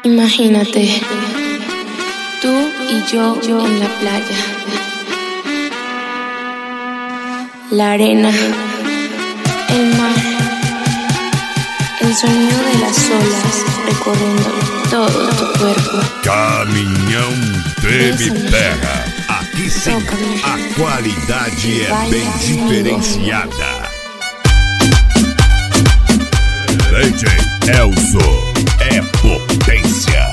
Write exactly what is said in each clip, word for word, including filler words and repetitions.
Imagínate, tú y yo, yo en la playa, la arena, el mar, el sonido de las olas recorriendo todo tu cuerpo. Caminhão Treme Terra. Aqui sim, Tócame. a qualidade é bem diferenciada. D J Elzo é potência.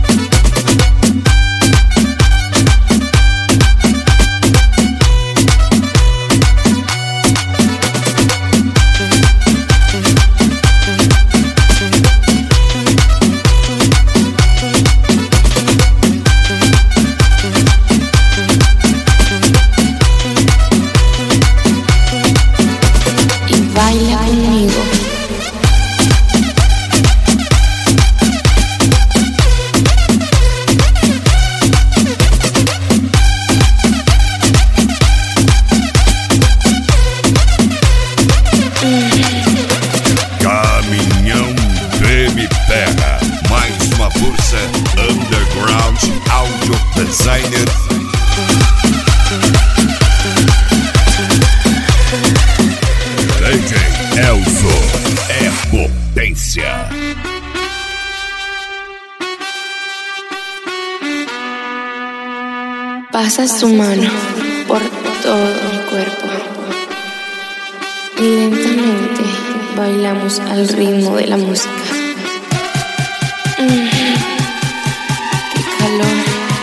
Baila conmigo. Caminhão Treme Terra. Mais uma força underground audio designer. D J Elzo é potência. Pasas tu mano por todo mi cuerpo y lentamente bailamos al ritmo de la música. Mm, ¡Qué calor!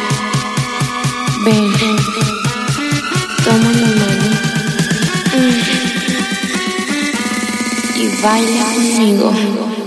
Ven, toma mi mano mm, y baila conmigo.